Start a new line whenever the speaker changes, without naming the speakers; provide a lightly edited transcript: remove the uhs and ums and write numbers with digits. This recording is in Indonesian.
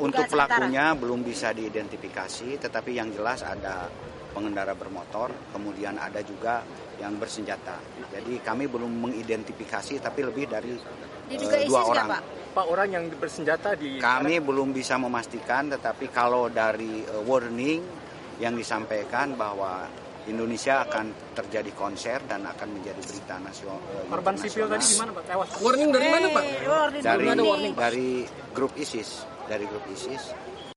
Untuk pelakunya belum bisa diidentifikasi, tetapi yang jelas ada pengendara bermotor, kemudian ada juga yang bersenjata. Jadi kami belum mengidentifikasi, tapi lebih dari 2 orang.
Pak, orang yang bersenjata
Kami belum bisa memastikan, tetapi kalau dari warning yang disampaikan bahwa Indonesia akan terjadi konser dan akan menjadi berita nasional.
Korban sipil tadi di mana, Pak? Tewas.
Warning dari mana, Pak?
Dari grup ISIS.